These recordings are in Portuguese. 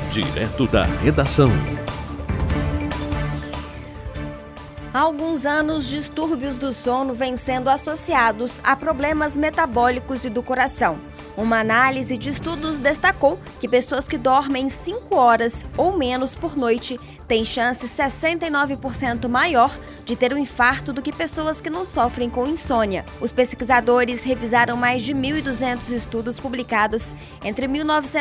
Direto da redação. Há alguns anos, distúrbios do sono vêm sendo associados a problemas metabólicos e do coração. Uma análise de estudos destacou que pessoas que dormem 5 horas ou menos por noite têm chance 69% maior de ter um infarto do que pessoas que não sofrem com insônia. Os pesquisadores revisaram mais de 1.200 estudos publicados entre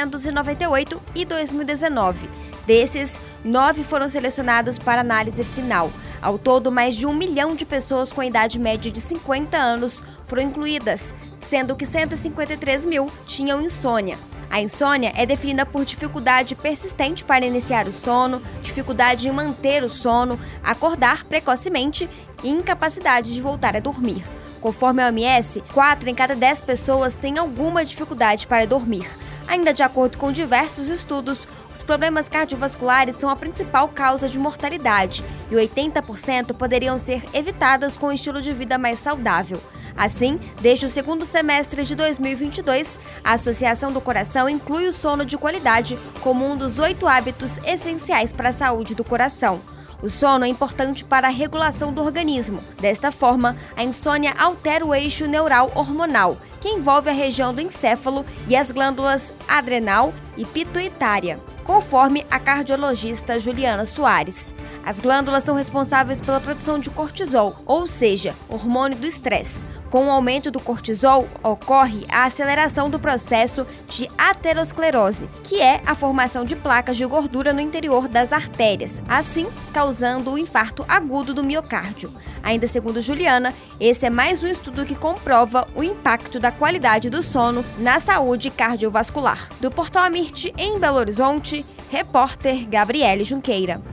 1998 e 2019. Desses, 9 foram selecionados para análise final. Ao todo, mais de 1 milhão de pessoas com idade média de 50 anos foram incluídas, sendo que 153 mil tinham insônia. A insônia é definida por dificuldade persistente para iniciar o sono, dificuldade em manter o sono, acordar precocemente e incapacidade de voltar a dormir. Conforme a OMS, 4 em cada 10 pessoas têm alguma dificuldade para dormir. Ainda de acordo com diversos estudos, os problemas cardiovasculares são a principal causa de mortalidade e 80% poderiam ser evitados com um estilo de vida mais saudável. Assim, desde o segundo semestre de 2022, a Associação do Coração inclui o sono de qualidade como um dos 8 hábitos essenciais para a saúde do coração. O sono é importante para a regulação do organismo. Desta forma, a insônia altera o eixo neural hormonal, que envolve a região do encéfalo e as glândulas adrenal e pituitária, conforme a cardiologista Juliana Soares. As glândulas são responsáveis pela produção de cortisol, ou seja, hormônio do estresse. Com o aumento do cortisol, ocorre a aceleração do processo de aterosclerose, que é a formação de placas de gordura no interior das artérias, assim causando o infarto agudo do miocárdio. Ainda segundo Juliana, esse é mais um estudo que comprova o impacto da qualidade do sono na saúde cardiovascular. Do Portal Amirte, em Belo Horizonte, repórter Gabriele Junqueira.